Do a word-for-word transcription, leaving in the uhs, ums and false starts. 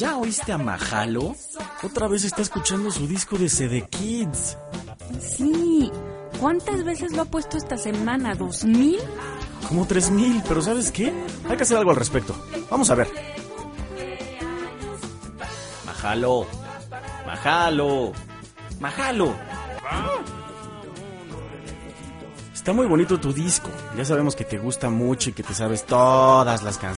¿Ya oíste a Mahalo? Otra vez está escuchando su disco de C D Kids. Sí. ¿Cuántas veces lo ha puesto esta semana? ¿Dos mil? Como tres mil, pero ¿sabes qué? Hay que hacer algo al respecto. Vamos a ver. Mahalo. Mahalo. Mahalo. Está muy bonito tu disco. Ya sabemos que te gusta mucho y que te sabes todas las canciones.